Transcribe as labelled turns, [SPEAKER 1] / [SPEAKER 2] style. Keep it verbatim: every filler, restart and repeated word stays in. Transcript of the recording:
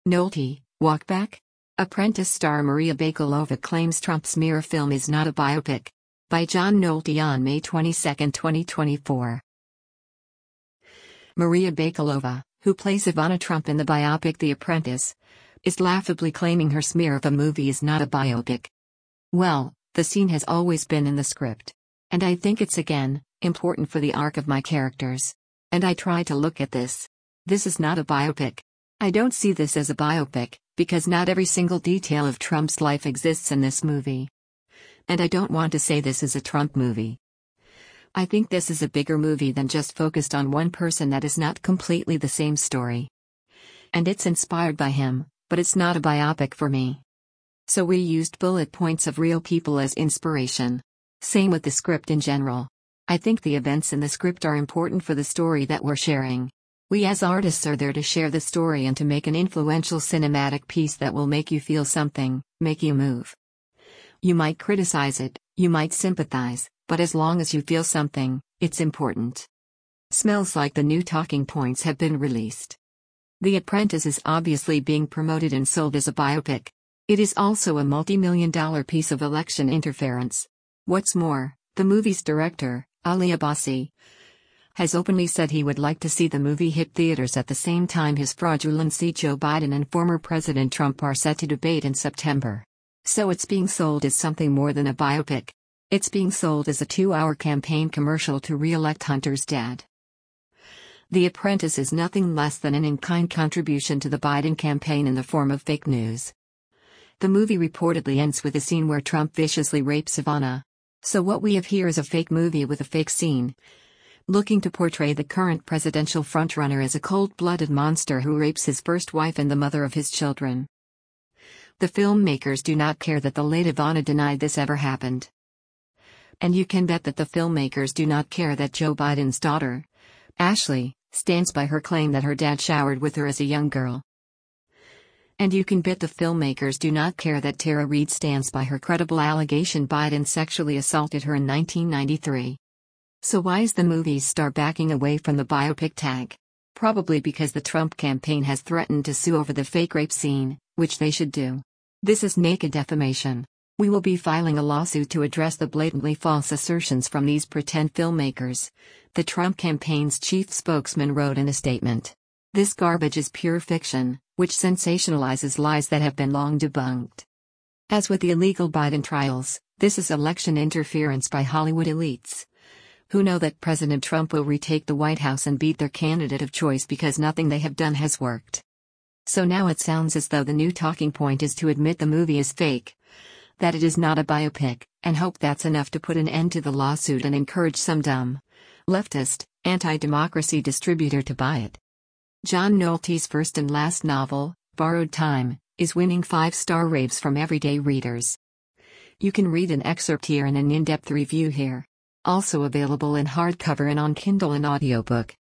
[SPEAKER 1] Nolte, walk back? Apprentice star Maria Bakalova claims Trump smear film is not a biopic. By John Nolte on May twenty-second, twenty twenty-four. Maria Bakalova, who plays Ivana Trump in the biopic The Apprentice, is laughably claiming her smear of a movie is not a biopic. Well, the scene has always been in the script. And I think it's again, important for the arc of my characters. And I try to look at this. This is not a biopic. I don't see this as a biopic, because not every single detail of Trump's life exists in this movie. And I don't want to say this is a Trump movie. I think this is a bigger movie than just focused on one person that is not completely the same story. And it's inspired by him, but it's not a biopic for me. So we used bullet points of real people as inspiration. Same with the script in general. I think the events in the script are important for the story that we're sharing. We as artists are there to share the story and to make an influential cinematic piece that will make you feel something, make you move. You might criticize it, you might sympathize, but as long as you feel something, it's important. Smells like the new talking points have been released. The Apprentice is obviously being promoted and sold as a biopic. It is also a multi-million dollar piece of election interference. What's more, the movie's director, Ali Abbasi, has openly said he would like to see the movie hit theaters at the same time his fraudulency Joe Biden and former President Trump are set to debate in September. So it's being sold as something more than a biopic. It's being sold as a two-hour campaign commercial to re-elect Hunter's dad. The Apprentice is nothing less than an in-kind contribution to the Biden campaign in the form of fake news. The movie reportedly ends with a scene where Trump viciously rapes Ivana. So what we have here is a fake movie with a fake scene, looking to portray the current presidential frontrunner as a cold-blooded monster who rapes his first wife and the mother of his children. The filmmakers do not care that the late Ivana denied this ever happened. And you can bet that the filmmakers do not care that Joe Biden's daughter, Ashley, stands by her claim that her dad showered with her as a young girl. And you can bet the filmmakers do not care that Tara Reade stands by her credible allegation Biden sexually assaulted her in nineteen ninety-three. So why is the movie's star backing away from the biopic tag? Probably because the Trump campaign has threatened to sue over the fake rape scene, which they should do. This is naked defamation. We will be filing a lawsuit to address the blatantly false assertions from these pretend filmmakers, the Trump campaign's chief spokesman wrote in a statement. This garbage is pure fiction, which sensationalizes lies that have been long debunked. As with the illegal Biden trials, this is election interference by Hollywood elites, who know that President Trump will retake the White House and beat their candidate of choice because nothing they have done has worked. So now it sounds as though the new talking point is to admit the movie is fake, that it is not a biopic, and hope that's enough to put an end to the lawsuit and encourage some dumb, leftist, anti-democracy distributor to buy it. John Nolte's first and last novel, Borrowed Time, is winning five-star raves from everyday readers. You can read an excerpt here and an in-depth review here. Also available in hardcover and on Kindle and audiobook.